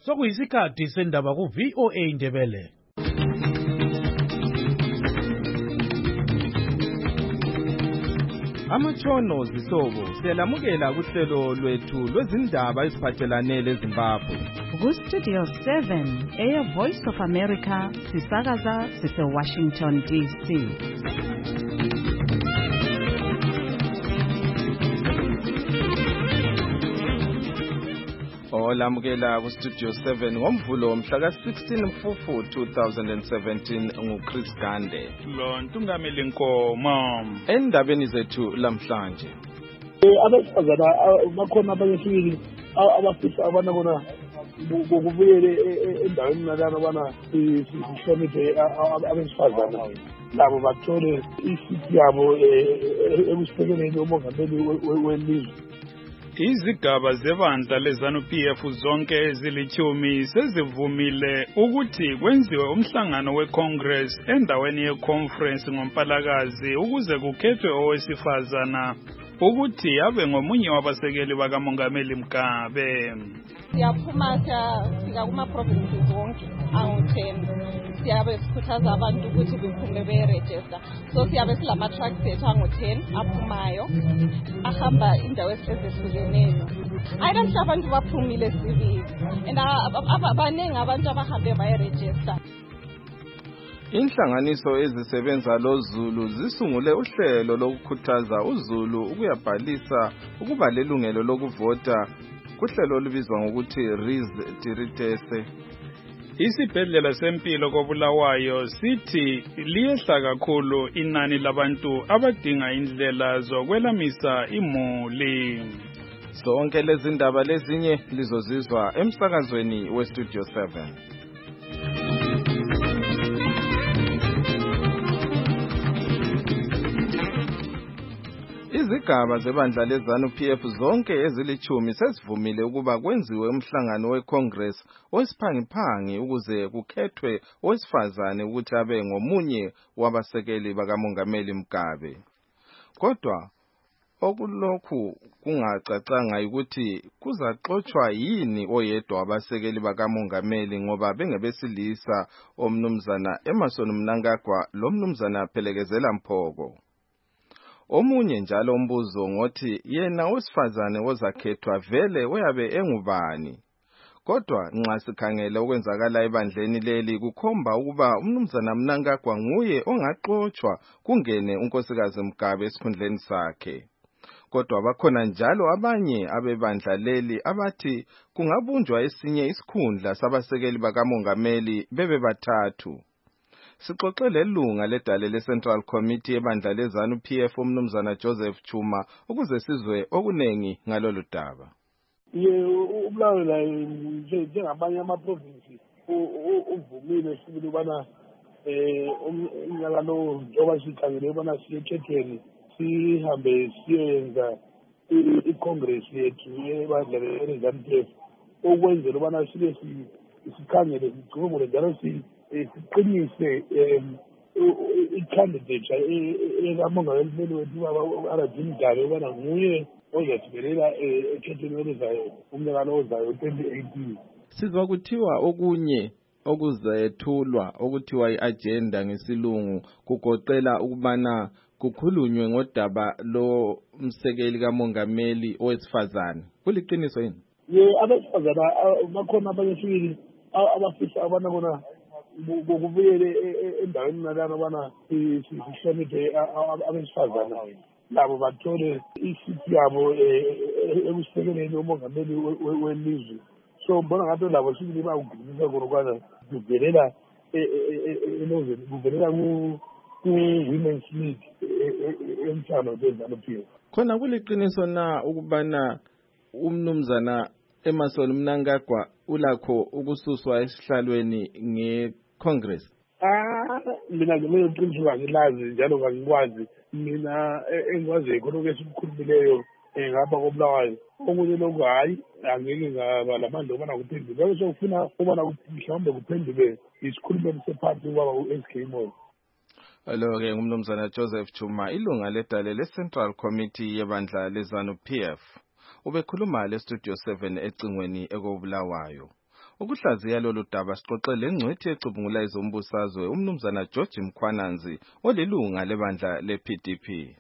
Sokuyisikhathi sendaba ku VOA Indebele. Amatshono zihlobo siyalamukela kuhlelo lwethu lwezindaba eziphathelane leZimbabwe. Ku Studio 7 Air Voice of America sisakaza sise Washington DC. Olamukela ku Studio 7 ngomvulo mhla ka-16 Mfumfu 2017 nguChris Gande. Lo Ntungameli Nkomo. Endabeni zethu lamhlanje. Abesifazana bakhona abanyesibili abafisa abana bona ngokubuyele endaweni nalana bana sihloniphe abesifazana labo bathole isithi yabo ekusekeleni umongameli welizwe. Izigaba zebandla leZANU-PF zonke ezilithumi sezivumile ukuthi kwenziwe umhlangano weCongress endaweni yeconference ngoMpalakazi ukuze kukhethwe owesifazana ukuthi abe ngomunye wabasekeli bakamongameli Mugabe. Siyaphuma siyafika kuma-provinces wonke angu-10 siyabe sikhuthaza abantu ukuthi bephume beregister, so siyabe silama-trucks ethu angu-10 aphumayo ahamba indawo ezihlukeneyo. Ayinamhla abantu baphumile sibili and baningi abantu abahambe bayeregister. Inhlanganiso ezisebenza loZulu zisungule uhlelo lokukhuthaza uZulu ukuyabhalisa ukuba lelungelo lokuvota kuhlelo olubizwa ngokuthi Riz-Tiritese. Isibhedlela sempilo koBulawayo sithi liyehla kakhulu inani labantu abadinga indlela zokwelamisa imuli. Zonke lezi ndaba lezinye lizozizwa emsakazweni weStudio 7. Izigaba zebandla leZANU-PF zonke ezilithumi sezivumile ukuba kwenziwe umhlangano weCongress wesiphangiphangi ukuze kukhethwe owesifazane ukuthi abe ngomunye wabasekeli bakamongameli Mugabe. Kodwa okulokhu kungacacanga ukuthi kuzaxoxwa yini oyedwa wabasekeli bakamongameli ngoba bengebesilisa omnumzana Emmerson Mnangagwa lo mnumzana Phelekezela Mphoko. Omunye njalo umbuzo ngothi yena owesifazane ozakhethwa vele uyabe engubani. Kodwa nxa sikhangele okwenzakala ebandleni leli kukhomba ukuba umnumzana Mnangagwa nguye ongaxoxwa kungene unkosikazi Mugabe esikhundleni sakhe. Kodwa bakhona njalo abanye abebandla leli abathi kungabunjwa esinye isikhundla sabasekeli bakamongameli bebe bathathu. Sixoxele ilunga ledale leCentral Committee ebandla leZANU-PF umnumzana Joseph Chuma ukuze sizwe okunengi ngalolu daba. Ubulawayo la njengamanye amaprovinsi uvumile sibili ubana umnyaka lo njengoba sikhangele ubana siyekhethweni sihambe siyenza iCongress yethu ebandla leZANU-PF ukwenzela ubana sibe sikhangele sicubule njalo siqinise i-candidate ekamongameli wethu u-Arabin Mgabe ubana nguye ozasibelela ekhethweni oluzayo umnyaka ozayo 2018. Sizwa kuthiwa okunye okuzethulwa okuthiwa i-agenda ngesilungu kugoqela ukubana kukhulunywe ngodaba lo msekeli kamongameli owesifazane. Kuliqiniso yini? Abesifazana bakhona abanyesibili abafisa abana bona ngokubuyele endaweni nalana bana sihloniphe abesifazana labo bathole isithi yabo ekusekeleni umongameli welizwe. So mbona ngathi labo sibili bayawugcinisa khona kuvelela kuvelela ku-Women's League emthano leZANU-PF. Khona kuliqiniso na ukubana umnumzana Emmerson Mnangagwa ulakho ukususwa esihlalweni ngeCongress? Mina ngiqiniswa ngilazi njalo ngikwazi mina engikwazi khona kwesikhulumileyo ngapha koBulawayo. Okunye lokhu hayi angeke ngaba lamandla obana kuphendule. Bese ufuna ubana mhlawumbe kuphendule isikhulumeli sephansi ubaba uSK Moyo. Lo-ke ngumnumzana Joseph Chuma, ilunga ledale leCentral Committee yebandla leZANU-PF. Ubekhuluma leStudio 7 ecingweni ekoBulawayo. Ukuhlaziya lolu daba sixoxe lengcwethi ecubungula ezombusazwe umnumzana George Mkhwananzi olilunga lebandla le-PDP.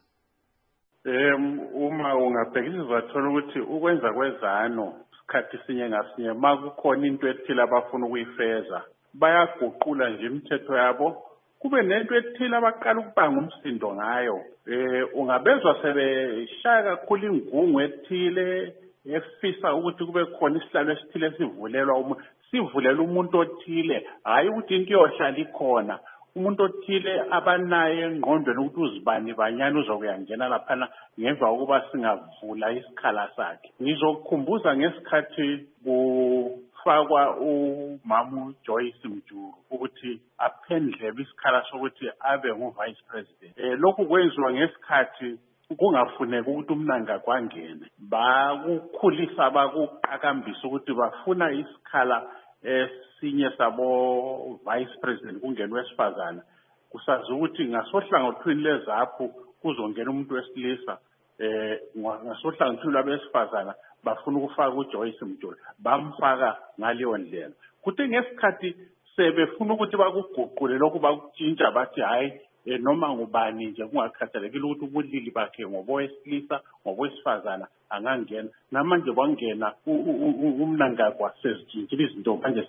Uma ungabhekisa uzathola ukuthi ukwenza kwezano isikhathi sinye ngasinye makukhona into ethile abafuna ukuyifeza bayaguqula nje imithetho yabo kube nento ethile abaqala ukubanga umsindo ngayo. Ungabezwa sebeshaya kakhulu ingungu ethile efisa ukuthi kube khona isihlalo esithile sivulelwa umuntu othile, hayi ukuthi into yohlala ikhona. Umuntu othile abanaye engqondweni ukuthi uzibani banyana uzokuyangena laphana ngemva kokuba singavula isikhala sakhe. Ngizokukhumbuza ngesikhathi kufakwa umama Joyce Mjuru ukuthi aphendlele isikhala sokuthi abe ngu-vice president. Lokhu kwenziwa ngesikhathi kungafuneka ukuthi umnanga kwangene. Bakukhulisa bakuqakambisa ukuthi bafuna isikhala esinye sabo vice president kungena wesifazana. Kusazi ukuthi ngasohlangothini lezapho kuzongena umuntu wesilisa. Ngasohlangothini lwabesifazana bafuna ukufaka uJoyce Mjulu, bamfaka ngaleyo ndlela. Kuthi ngesikhathi sebefuna ukuthi bakuguqule lokhu bakutshintsha bathi hayi noma ngubani nje kungakhathalekile ukuthi ubulili bakhe ngobowesilisa ngobowesifazana angangena. Namanje kwangena umnangagwa sezitshintshile izinto manje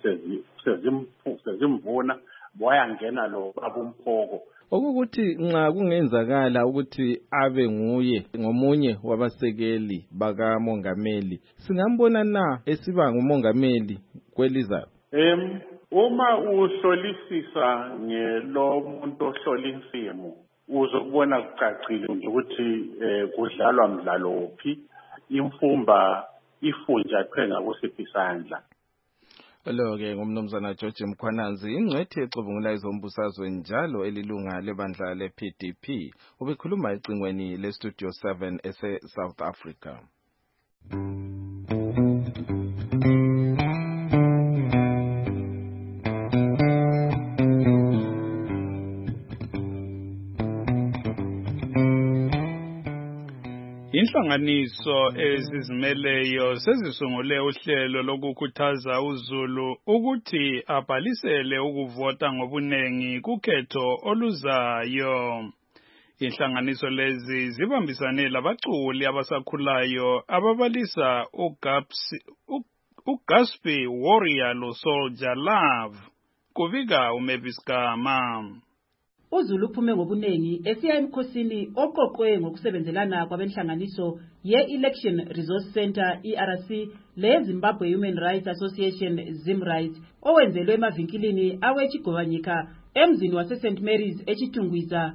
sezimvuna wayangena lo babumphoko. Okukuthi nxa kungenzakala ukuthi abe nguye ngomunye wabasekeli bakamongameli, singambona na esiba ngumongameli kwelizayo? Uma uhlolisisa ngelo muntu ohlola insimo uzokubona kucacile nje ukuthi kudlalwa mdlalo uphi, imfumba ifunjathwe ngakusiphi isandla. Lo-ke ngumnumzana George Mkhwananzi, ingcwethi ecubungula ezombusazwe njalo elilunga lebandla le-PDP, ubekhuluma ecingweni le-Studio 7 ese-South Africa. Inhlanganiso ezizimeleyo sezisungule uhlelo lokukhuthaza uZulu ukuthi abhalisele ukuvota ngobunengi kukhetho oluzayo. Inhlanganiso lezi zibambisane labaculi abasakhulayo ababalisa uGaspie Warrior loSoldier Love. Kuvika uMavis Gama. uZulu uphume ngobunengi esiya emkhosini oqoqwe ngokusebenzelana kwabenhlanganiso ye-Election Resource Center ERC le-Zimbabwe Human Rights Association ZimRights owenzelwe emavinkilini awechigobanyika emzini wase-St. Mary's echitungwiza.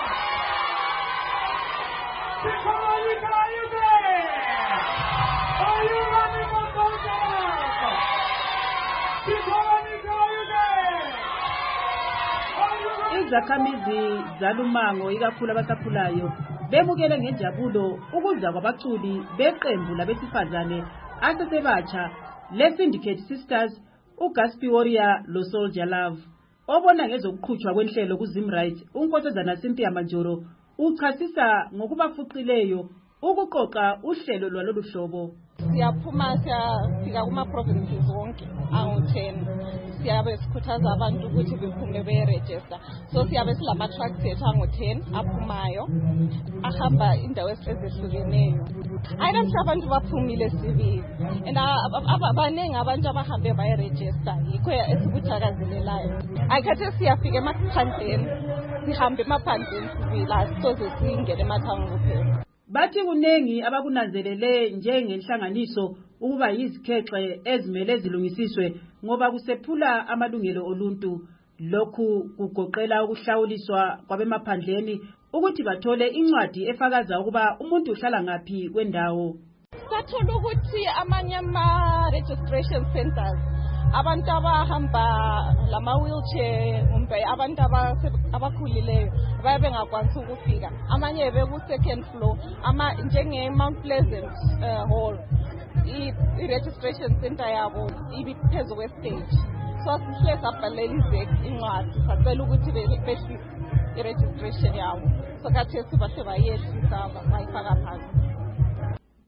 Izakhamizi zalumango ikakhulu abasakhulayo bemukele ngenjabulo ukuza kwabaculi beqembu labesifazane asesebatsha le-Syndicate Sisters uGaspie Warrior loSoldier Love. Obona ngezokuqhutshwa kwenhlelo kuZimRights uNkosazana Cynthia Manjoro uchasisa ngokubafuqileyo ukuqoqa uhlelo lwalolu hlobo. Siyaphuma siyafika kuma-provinces wonke angu-10 siyabe sikhuthaza abantu ukuthi bephume beregister. So siyabe silama-tracks ethu angu-10 aphumayo ahamba indawo ezehlukeneyo. Ayinamhla abantu baphumile sibili and baningi abantu abahambe bayeregister, yikho esikuthakazelelayo. Ayikhathesi siyafika emaphandleni, sihambe emaphandleni sibili, asisoze singene emathawuni kuphela. Bathi kunengi abakunanzelele njengenhlanganiso ukuba yizikhexe ezimele zilungisiswe ngoba kusephula amalungelo oluntu. Lokhu kugoqela ukuhlawuliswa kwabemaphandleni ukuthi bathole incwadi efakaza ukuba umuntu uhlala ngaphi kwendawo. Sathola ukuthi amanye ama-registration centers abantu abahamba lama-wheelchair kumbe abantu abakhulileyo baye bengakwanisi ukufika. Amanye beku-second floor njenge-Mount Pleasant Hall i-registration center yabo ibiphezu kwestage. So sihle sabhalele incwadi sacela ukuthi behlise i-registration yabo. So khathesi bahle bayehlisa bayifaka phansi.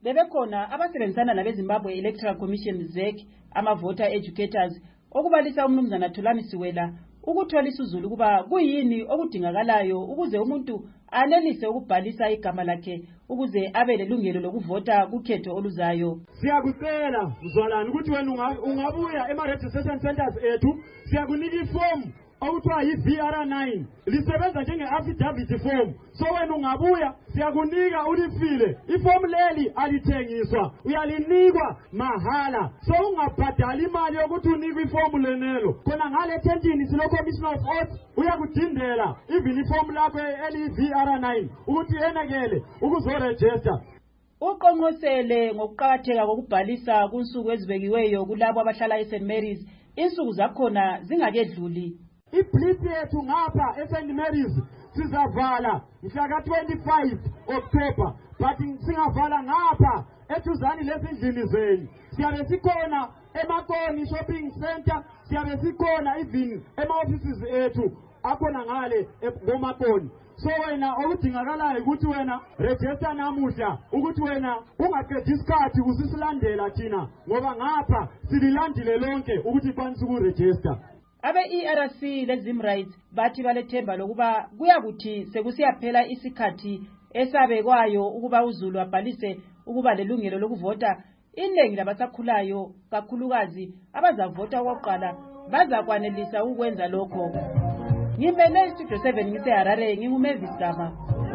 bebekhona abasebenzisana labeZimbabwe Electoral Commission ZEC ama-voter educators okubalisa umnumzana Thulani Siwela ukutholisa uzulu kuba kuyini okudingakalayo ukuze umuntu anelise ukubhalisa igama lakhe ukuze abe lelungelo lokuvota kukhetho oluzayo. Siyakucela mzalwane ukuthi wena ungabuya ema-registration centers ethu siyakunika iform okuthiwa yi-VR9 lisebenza njenge-affidavit form. So wena ungabuya siyakunika ulifile. Iform leli alithengiswa, uyalinikwa mahala. So ungabhadali imali yokuthi unikwe iform lenelo. Khona ngale tentini silo-commissioner of oath uyakudindela even iform lakho eli-VR9 ukuthi yenekele ukuzoregister. Uqonqosele ngokuqakatheka kokubhalisa kunsuku ezibekiweyo kulabo abahlala eSt Mary's insuku zakhona zingakedluli. Iblitz yethu ngapha eSt Mary's sizavala mhla ka-25 October but singavala ngapha ethuzani lezindlini zenu. Siyabe sikhona eMakoni Shopping Center, siyabe sikhona even ema-offices ethu akhona ngale ngoMakoni. So wena okudingakalayo ukuthi wena register namuhla ukuthi wena ungaqedi isikhathi usisilandela thina ngoba ngapha sililandile lonke ukuthi kwanise ukuregister. Abe-ERC leZimrights bathi balethemba lokuba kuyakuthi sekusiyaphela isikhathi esabekwayo ukuba uzulu abhalise ukuba lelungelo lokuvota. Iningi labasakhulayo kakhulukazi abazavota okokuqala bazakwanelisa ukwenza lokho. Ngimele Studio 7 ngiseHarare nginguMavis Gama.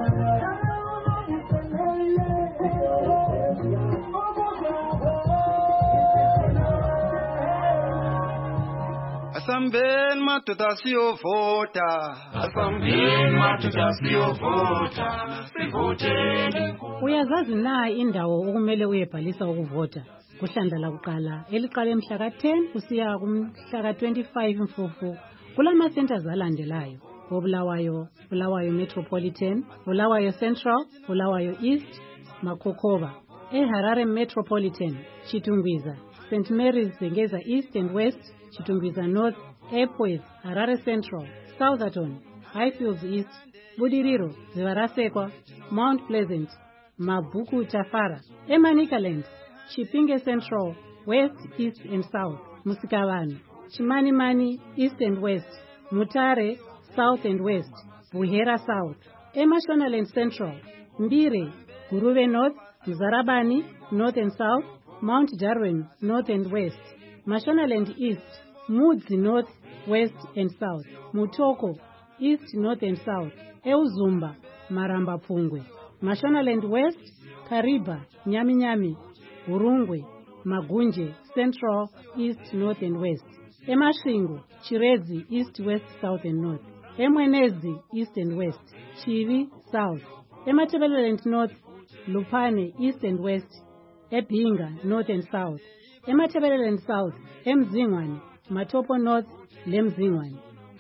Asambeni madoda siyovota, asambeni madoda siyovota, sivoteni. Uyazazi na indawo okumele uyebhalisa ukuvota? Kuhlandla lakuqala eliqala emhla ka-10 kusiya kumhla ka-25 Mfumfu kulama centers alandelayo: Bulawayo Metropolitan, Bulawayo Central, Bulawayo East, Makhokoba. eHarare Metropolitan, Chitungwiza, St Mary's Zengeza East and West, Chitungwiza North, Epworth, Harare Central, Southerton, Highfields East, Budiriro, Zivarasekwa, Mount Pleasant, Mabuku Tafara. Emanikaland, Chipinge Central, West, East and South, Musikavani, Chimanimani, East and West, Mutare, South and West, Buhera South. Emashonaland Central, Mbire, Guruve North, Mzarabani, North and South, Mount Darwin, North and West, Mashonaland East, Mudzi North, West and South, Mutoko, East, North and South, Euzumba, Maramba Pungwe, Mashonaland West, Kariba, Nyami, Urungwe, Magunje, Central, East, North and West, Emashingo, Chirezi, East, West, South and North, Emwenezi, East and West, Chivi, South, Ematebeleland North, Lupane, East and West, Ebinga, North and South, Ematebeleland South, Emzingwane, Matopo North, Lemzingwane,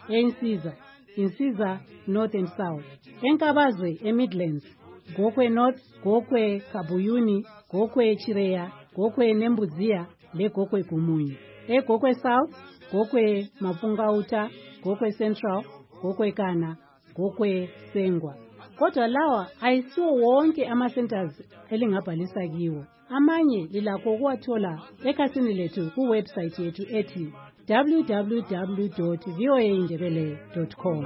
Insiza, North and South, Enkabazwe, Midlands, Gokwe North, Gokwe Kabuyuni, Gokwe Chireya, Gokwe Nembuzia, Le Gokwe Kumunyi, Gokwe South, Gokwe Mapungauta, Gokwe Central, Gokwe Kana, Gokwe Sengwa. Kodwa lawa ayisiwo wonke ama-centers elingabhalisa kiwo. Amanye lilakho ukuwathola ekhasini lethu kuwebsite yethu ethi www.voaindebele.com.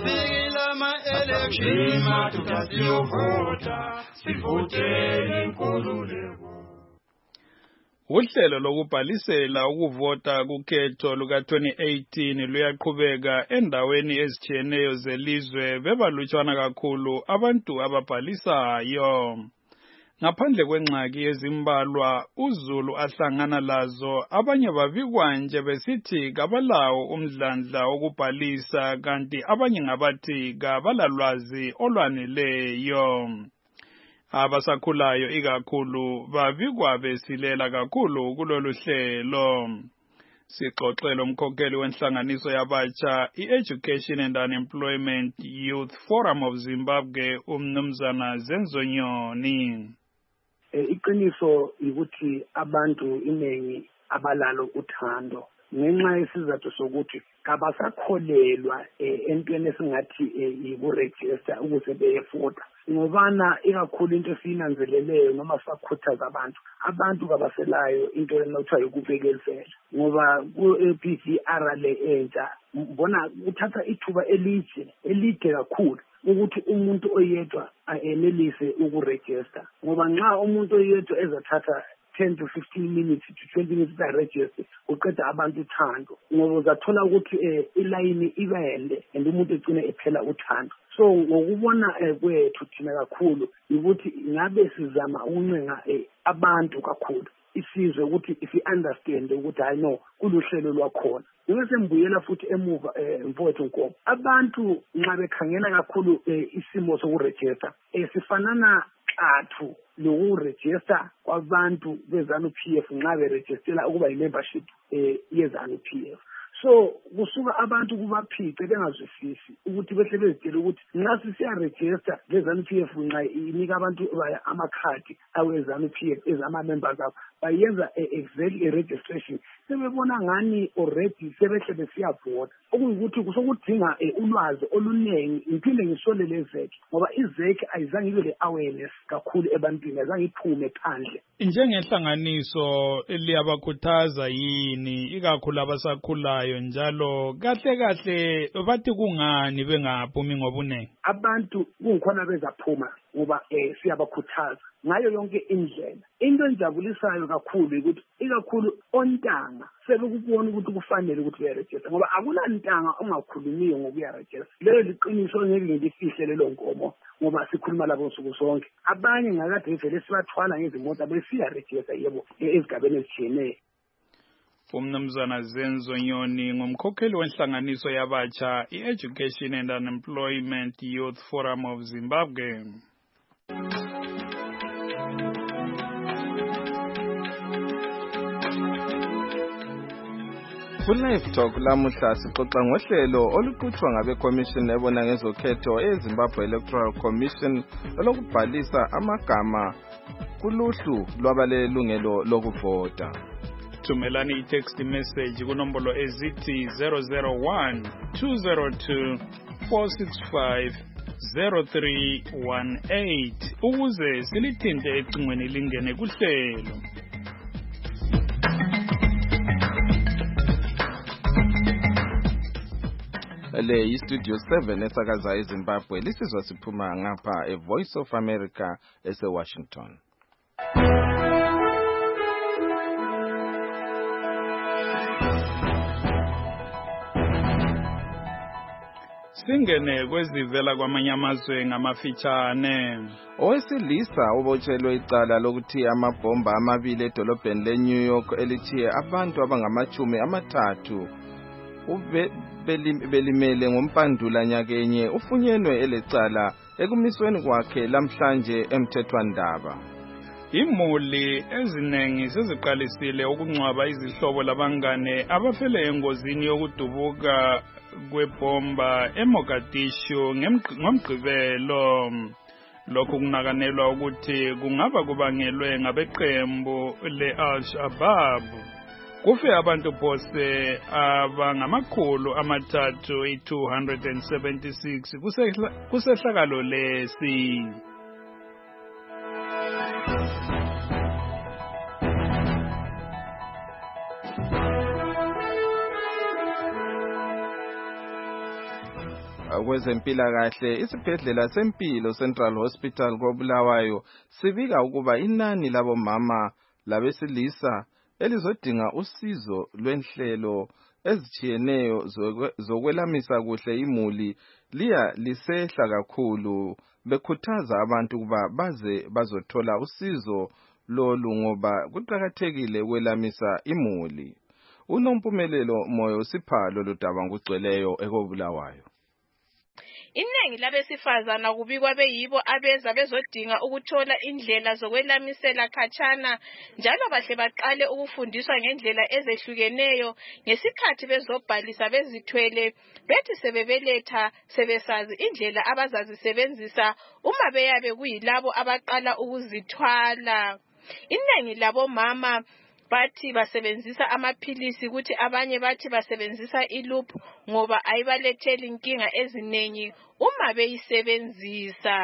Uhlelo lokubhalisela ukuvota kukhetho luka-2018 luyaqhubeka endaweni ezitshiyeneyo zelizwe bebalutshwana kakhulu abantu ababhalisayo. Ngaphandle kwengxaki ezimbalwa uZulu ahlangana lazo, abanye babikwa nje besithi kabalawo umdlandla wokubhalisa kanti abanye ngabathi kabalalwazi olwaneleyo. Abasakhulayo ikakhulu babikwa besilela kakhulu kulolu hlelo. Sixoxele umkhokheli wenhlanganiso yabatsha i-Education and Unemployment Youth Forum of Zimbabwe umnumzana Zenzonyoni. Iqiniso ukuthi abantu inengi abalalo uthando ngenxa yesizathu sokuthi kabasakholelwa entweni esingathi iku-register ukuze beyefota. ngobana ikakhulu into esiyinanzeleleyo noma sakhuthaza abantu kabaselayo into enothiwa yokubhekelezela ngoba ku-PVR le entsha mbona uthatha ithuba elide kakhulu ukuthi umuntu oyedwa enelise ukuregister ngoba nxa umuntu oyedwa ezathatha 10 to 15 minutes to 20 minutes register uqeda abantu uthando ngoba uzathola ukuthi ilayini ibende and umuntu egcina ephela uthando. So ngokubona kwethu thina kakhulu ukuthi ngabe sizama ukuncenga abantu kakhulu isizwe ukuthi if understand ukuthi hayi no kuluhlelo lwakhona ngeke mbuyela futhi emuva mfowethu Nkomo abantu nxa bekhangela kakhulu isimo sokuregister sifanana athu lokuregister kwabantu beZANU-PF nxa beregistela ukuba i-membership yeZANU-PF. So kusuka abantu kubaphice bengazwisisi ukuthi behle bezitshela ukuthi nxa sisiyaregister leZANU-PF nxa inika abantu amakhadi aweZANU-PF ezama-members abo bayenza exactly registration sebebona ngani already sebehle besiyavota okuyikuthi kusokudinga ulwazi oluningi ngiphinde ngisolele ZEC ngoba iZEC ayizange ibe le-awareness kakhulu ebantwini ayizange iphume phandle. Njengenhlanganiso liyabakhuthaza yini ikakhulu abasakhulayo njalo kahle bathi kungani bengaphumi ngobunengi? Abantu kungikhona bezaphuma ngoba siyabakhuthaza ngayo yonke indlela. Into enjabulisayo kakhulu ukuthi ikakhulu ontanga sebekubona ukuthi kufanele ukuthi uyaregister ngoba akunantanga ongakhulumiyo ngokuyaregister. Lelo liqiniso ngeke ngilifihle lelo Nkomo ngoba sikhuluma labo nsuku sonke. Abanye ngakade vele sibathwala ngezimoto besiyaregister yebo ezigabeni ezitshiyeneyo. Umnumzana Zenzo Nyoni ngumkhokheli wenhlanganiso yabatsha i-Education and Unemployment Youth Forum of Zimbabwe. Ku-Live Talk lamuhla sixoxa ngohlelo oluqhutshwa ngabe-Commission ebona ngezokhetho eZimbabwe Electoral Commission olokubhalisa amagama kuluhlu lwabalelungelo lokuvota. Thumelani i-text message kunombolo ezithi 001 202 465 0318 ukuze silithinte ecingweni lingene kuhlelo. Le iStudio 7 esakaza eZimbabwe lisizwa siphuma ngapha eVoice of America eseWashington. Singene kwezivela kwamanye amazwe ngamafitshane. Owesilisa ubotshelwe icala lokuthi amabhomba amabili edolobheni leNew York elithiye abantu abangama-30 belimele ngompandula nyakenye ufunyenwe elecala ekumisweni kwakhe lamhlanje emthethwandaba. Imuli ezinengi seziqalisile ukungcwaba izihlobo labangane abafele engozini yokudubuka kwebomba eMogadishu ngomgqibelo. Lokhu kunakanelwa ukuthi kungaba kubangelwe ngabeqembu le-Al-Shabaab. Kufe abantu phose abangama-376 kusehlakalo lesi. Kwezempilakahle isibhedlela sempilo Central Hospital koBulawayo sibika ukuba inani labomama labesilisa elizodinga usizo lwenhlelo ezitshiyeneyo zokwelamisa kuhle imuli lisehla kakhulu bekhuthaza abantu kuba baze bazothola usizo lolu ngoba kuqakathekile ukwelamisa imuli. Unompumelelo Moyo Siphalo lodaba ngugcweleyo ekoBulawayo. Iningi labesifazana kubikwa beyibo abeza bezodinga ukuthola indlela zokwelamisela khatshana njalo bahle baqale ukufundiswa ngendlela ezehlukeneyo ngesikhathi bezobhalisa bezithwele bethi sebebeletha sebesazi indlela abazazisebenzisa uma beyabe kuyilabo abaqala ukuzithwala. Iningi labomama bathi basebenzisa amaphilisi ukuthi abanye bathi basebenzisa iloop ngoba ayibaletheli inkinga eziningi uma beyisebenzisa.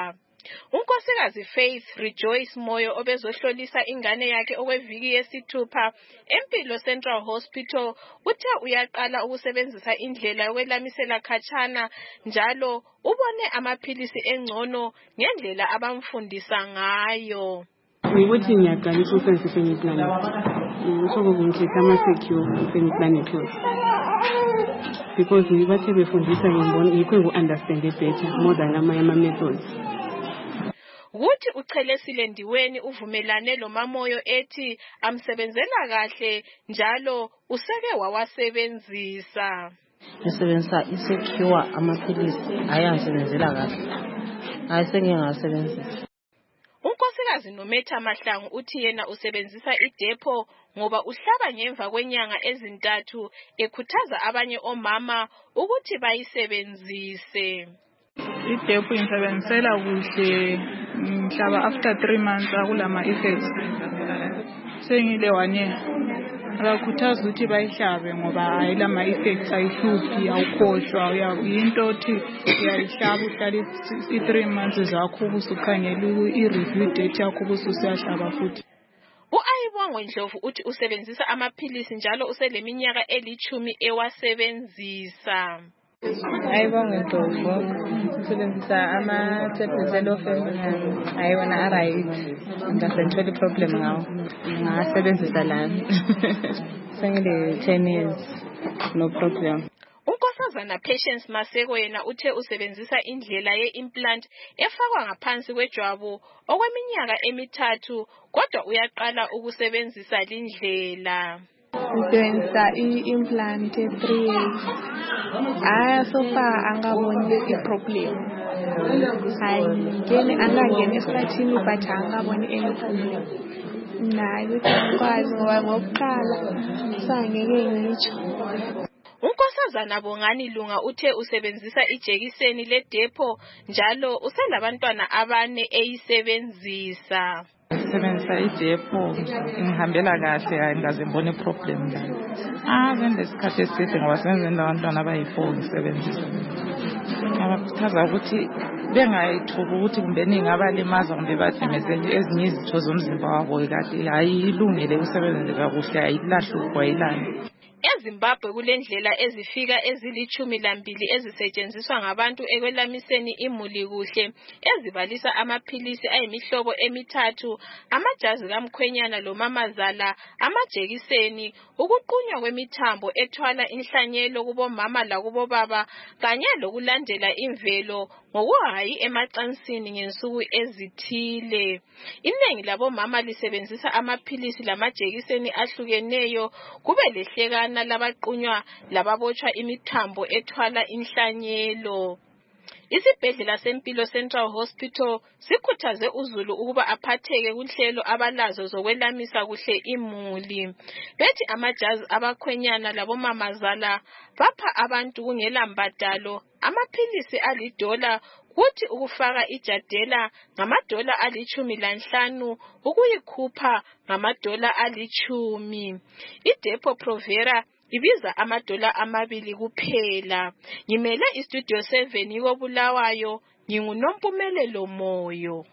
Unkosikazi Faith Rejoice Moyo obezohlolisa ingane yakhe okweviki yesithupha eMpilo Central Hospital uthe uyaqala ukusebenzisa indlela yokwelamisela khatshana njalo ubone amaphilisi engcono ngendlela abamfundisa ngayo. Ukuthi ngiyaqalisa ukusebenzisa imiplanet. Ngishoko ngikhetha ama-secure imiplanet because ngibathe befundisa ngibona ngikho ngu-understand better more than ama-methods. Kuthi uChelesile Ndiweni uvumelane lo Mamoyo ethi amsebenzela kahle njalo useke wawasebenzisa. Ngisebenzisa isecure amaphilisi ayansebenzela kahle. Ayisenge ngasebenzisa. Unkosikazi Nometha Mahlangu uthi yena usebenzisa idepo ngoba uhlaba ngemva kwenyanga ezintathu ekhuthaza abanye omama ukuthi bayisebenzise. Idepo insebenzela kuhle mhlaba after 3 months akulama effects. Sengile 1 year. Akakhuthaza ukuthi bayihlabe ngoba ayilama effects ayihluphi awukhohlwa into othi uyayihlaba uhlala 3 months zakho ubusukhangela i-review date yakho ubususiyahlaba futhi. U-Ayibongwe Ndlovu uthi usebenzisa amaphilisi njalo useleminyaka 10 ewasebenzisa. Ayibongwe Ndlovu usebenzisa ama-tablets elofemini ayibona right ngasenthola i-problem ngawo ngasebenzisa lana sengile 10 years no problem. Unkosazana Patience Maseko yena uthe usebenzisa indlela ye-implant efakwa ngaphansi kwejwabu okweminyaka 3 kodwa uyaqala ukusebenzisa lindlela. Usebenzisa i-implant 3 years. So far angaboni i-problem. Angangeni esikhathini but angaboni any problem. Nayi ukuthi ngikwazi ngoba ngokuqala sangeke ngitsho. Unkosazana Bongani Lunga uthe usebenzisa ijekiseni ledepo njalo uselabantwana 4 eyisebenzisa. Sebenzisa idepo ngihambela kahle ayingaze ngibone problem la. Ngesikhathi eside ngoba senzeni labantwana abayi4 ngisebenzisa. Abakhuthaza ukuthi bengayithuki ukuthi kumbe ningabalimaza kumbe bathemezele ezinye izitho zomzimba wabo kahle ayilungile usebenzisa kakuhle ayilahlupho ayilani. EZimbabwe kulendlela ezifika ezili12 ezisetshenziswa ngabantu ekwelamiseni imuli kuhle ezibalisa amaphilisi ayimihlobo 3, amajazi kamkhwenyana lomamazala, amajekiseni, ukuqunywa kwemithambo ethwala inhlanyelo kubomama lakubobaba kanye lokulandela imvelo ngokuhayi emacansini ngensuku ezithile. Inengi labomama lisebenzisa amaphilisi lamajekiseni ahlukeneyo kube lehlekana labaqunywa lababotshwa imithambo ethwala inhlanyelo. Isibhedlela seMpilo Central Hospital sikhuthaze uzulu ukuba aphatheke kunhlelo abalazo zokwelamisa kuhle imuli. Bethi amajazi abakhwenyana labomamazala bapha abantu kungela mbadalo amaphilisi $1 kuthi ukufaka ijadela ngama$15 ukuyikhupha ngama$10. Idepo Provera ibiza $2 kuphela. Ngimele istudio 7 koBulawayo nginguNompumelelo Moyo.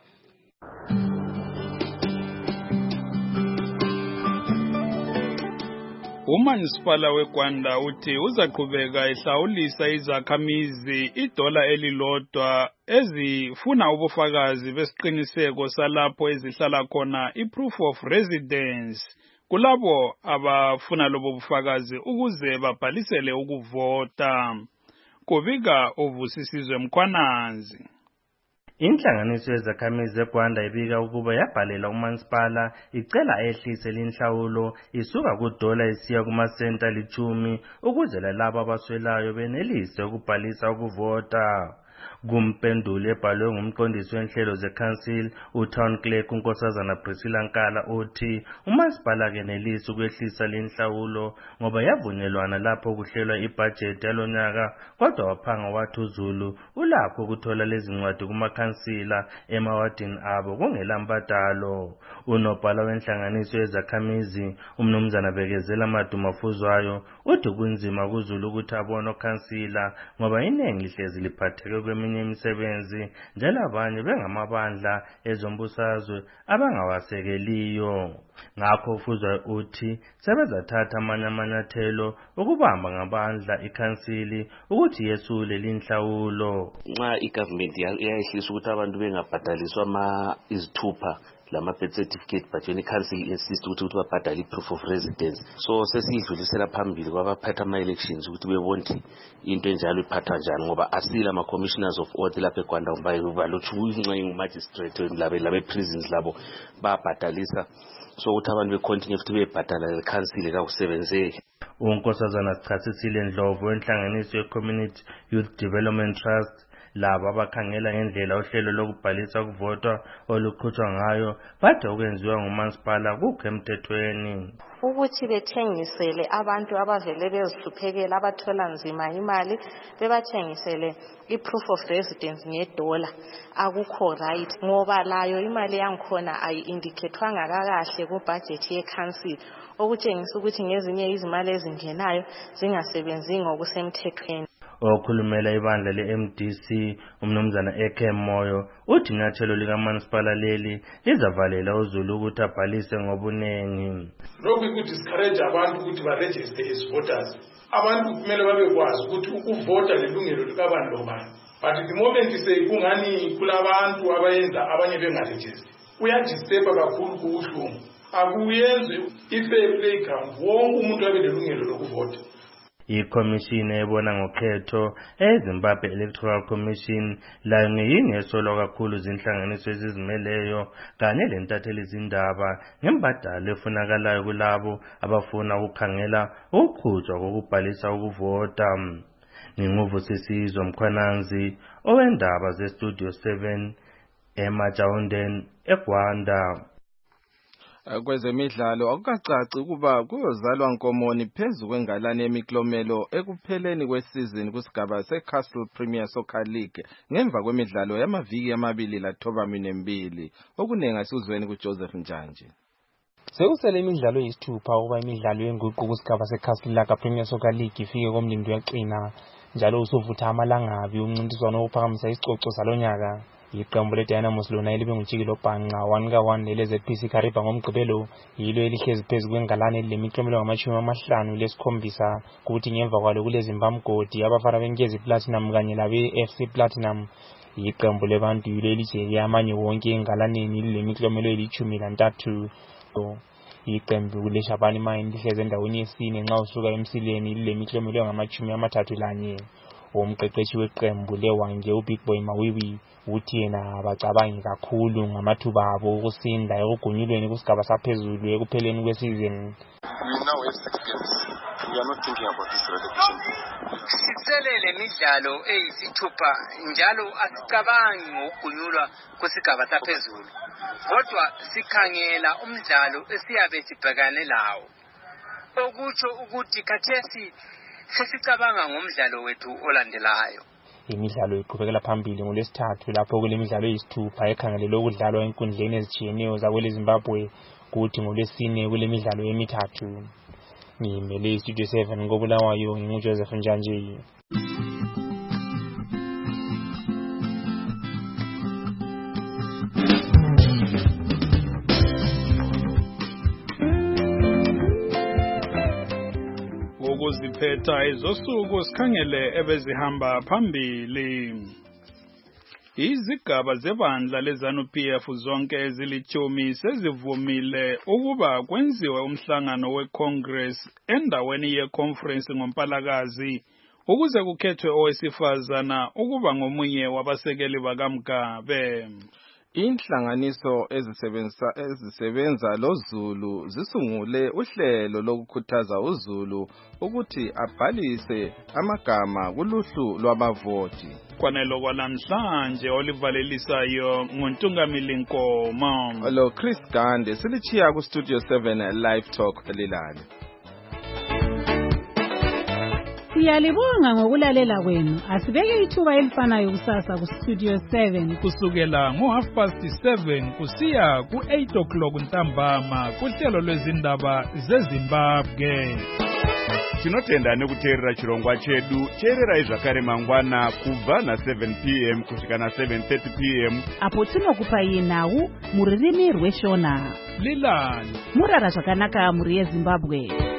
Umanisipala weGwanda uthi uzaqhubeka ehlawulisa izakhamizi $1 ezifuna ubufakazi besiqiniseko salapho ezihlala khona i-proof of residence kulabo abafuna lobo bufakazi ukuze babhalisele ukuvota. Kubika uVusisizwe Mkhwananzi. Inhlanganiso yezakhamizi eGwanda ibika ukuba yabhalela umanisipala icela ehlise linhlawulo isuka $1 isiya kumasenta 10 ukuze lalabo abaswelayo benelise ukubhalisa ukuvota. Kumpendulo ebhalwe ngumqondisi wenhlelo zeCouncil uTown Clerk uNkosazana Priscilla Nkala uthi umasipala kenelisa ukwehlisa lenhlawulo ngoba yavunyelwana lapho kuhlelwa ibudget yalonyaka kodwa waphanga wathi uZulu ulakho ukuthola lezi ncwadi kumakhansila emawadini abo kungela mbadalo. Unobhala wenhlanganiso yezakhamizi umnumzana Bekezela Madumafuzwayo uthi kunzima kuZulu ukuthi abone ukhansila ngoba iningi lihlezi liphatheke kweminye imisebenzi njalo abanye bengamabandla ezombusazwe abangawasekeliyo. Ngakho ufuzwa uthi sebezathatha amanye amanyathelo ukubamba ngabandla ikhansili ukuthi yesule linhlawulo. Nxa igovernment yayehlisa ukuthi abantu bengabhadaliswa izithupha lama birth certificate, but when council insist ukuthi babhadale proof of residence, so sesiyidlulisela phambili kwabaphatha ama-elections ukuthi bebonke into enjalo iphathwa njani, ngoba asila ama-commissioners of oath lapha eGwanda balotsha magistrate labe-prisons labo babhadalisa, so ukuthi abantu becontinue futhi bebhadala le-council kakusebenzeki. uNkosazana Sichasisile Ndlovu wenhlanganiso ye-Community Youth Development Trust laba abakhangela ngendlela uhlelo lokubhalisa ukuvota oluqhutshwa ngayo bathi okwenziwa ngumasipala kukho emthethweni. Ukuthi bethengisele abantu abavele bezihluphekela abathola nzima imali bebathengisele i-proof of residence ngedola akukho right, ngoba layo imali yangikhona ayi-indicatwanga kakahle ku-budget ye-council, okutshengisa ukuthi ngezinye izimali ezingenayo zingasebenzi ngokusemthethweni. Okhulumela ibandla le-MDC umnumzana Eke Moyo uthi inyathelo likamasipala leli lizavalela uZulu ukuthi abhalise ngobunengi. Lokhu kudiscourage abantu ukuthi baregister as voters. Abantu kumele babekwazi ukuthi ukuvota lilungelo likabantu lobani. But the moment kungani kulabantu abayenza abanye bengaregister, uyadisturba kakhulu kubuhlungu. Akuyenze i-fair play ground, wonke umuntu abe lelungelo lokuvota. iCommission ebona ngokhetho eZimbabwe Electoral Commission layo ngeyinye esolwa kakhulu zinhlanganiso ezizimeleyo kanye lentatheli izindaba ngembadalo efunakalayo kulabo abafuna ukukhangela ukuqhutshwa kokubhalisa ukuvota. Nginguvusisizwe Mkhwananzi owendaba zeStudio 7 eMajaunden eGwanda. Kwezemidlalo akukacaci ukuba kuyozalwa Nkomoni phezu kwengalane yemiklomelo ekupheleni kwesizini kusigaba seCastle Premier Soccer League ngemva kwemidlalo yamaviki amabili la-92 okunenga sizweni kuJoseph Njanje. Sekusele imidlalo yisithupha ukuba imidlalo yenguqu kusigaba seCastle Premier Soccer League ifike komlindo yaqina njalo usuvutha amalangabi umncintiswano ophakamisa isicoco salonyaka. Iqembu leDynamos lona elibe nguJikilo Bhanqa 1-1 leleZPC Kariba ngomgqibelo yilo elihlezi phezu kwengalane lemiklomelo ngama-50 lesikhombisa kuthi ngemva kwalo kuleZimbabwe Mgodi abafana benkezi Platinum kanye labe-FC Platinum. Iqembu lebantu yilo elijeke amanye wonke engalaneni lemiklomelo eli-13. Iqembu leShabani Mine lihlezi endaweni yesine nxa usuka emsileni lemiklomelo ngama-31. Umqeqeshi weqembu leWange uBig Boy Mawiwi uthi yena abacabangi kakhulu ngamathuba abo ukusinda ekugunyulweni kusigaba saphezulu ekupheleni kwesizini. We now have 6 games. We are not thinking about this relegation. Sisele lemidlalo eyisithupha njalo asicabangi ngokugunyulwa kusigaba saphezulu. Kodwa sikhangela umdlalo esiyabe sibhekane lawo. Okutsho ukuthi khathesi sesicabanga ngomdlalo wethu olandelayo. Imidlalo iqhubekela phambili ngolwesithathu lapho kulemidlalo eyisithupha ekhangelelwe ukudlalwa enkundleni ezitshiyeneyo zakweleZimbabwe kuthi ngolwesine kulemidlalo emithathu. Ngimele iStudio 7 koBulawayo nginguJoseph Njanje. Ukuziphetha izosuku sikhangele ebezihamba phambili. Izigaba zebandla leZANU-PF zonke ezilithumi sezivumile ukuba kwenziwe umhlangano weCongress endaweni yeconference ngoMpalakazi ukuze kukhethwe owesifazana ukuba ngomunye wabasekeli bakaMgabe. Inhlanganiso ezisebenza loZulu zisungule uhlelo lokukhuthaza uZulu ukuthi abhalise amagama kuluhlu lwabavoti. Kwanelo kwalamhlanje olivalelisayo nguNtungamili Nkomo. Lo Chris Gande silichiya ku Studio 7 Live Talk lilale. Siyalibonga ngokulalela kwenu. Asibeke ithuba elifanayo kusasa ku Studio 7 kusukela ngo7:30 kusiya ku8 o'clock ntambama kuhlelo lwezindaba zeZimbabwe. tinotenda nekuteerera chirongwa chedu. Teererai zvakare mangwana kubva na7 p.m. kusvika na7:30 p.m. apo tinokupai nhau muririmi rweshona. Lilani murara zvakanaka muri yeZimbabwe.